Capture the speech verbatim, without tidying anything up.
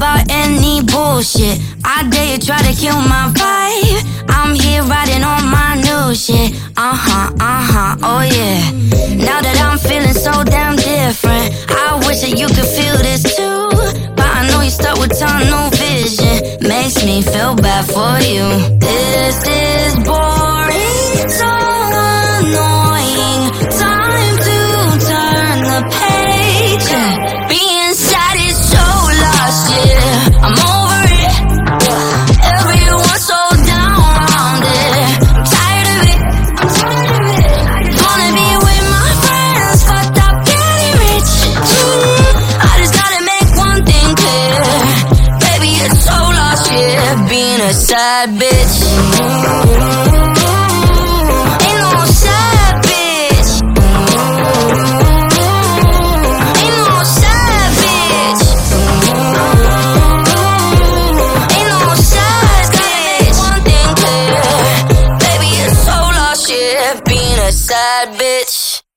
about any bullshit. I dare you try to kill my vibe. I'm here riding on my new shit. Uh-huh, uh-huh, oh yeah. Now that I'm feeling so damn different, I wish that you could feel this too. But I know you're stuck with tunnel vision. Makes me feel bad for you. This is boring, so annoying. Time to turn the page. Being sad is so lost, yeah. I'm over it. Everyone's so down around it. I'm tired of it. I'm tired of it. Wanna be with my friends, fucked up, getting rich. I just gotta make one thing clear. Baby, it's so lost, yeah. Being a sad bitch. Ain't no sad bitch. Ain't no sad bitch. Ain't no sad bitch. One thing clear. Baby, it's so lost, yeah. Being a sad bitch.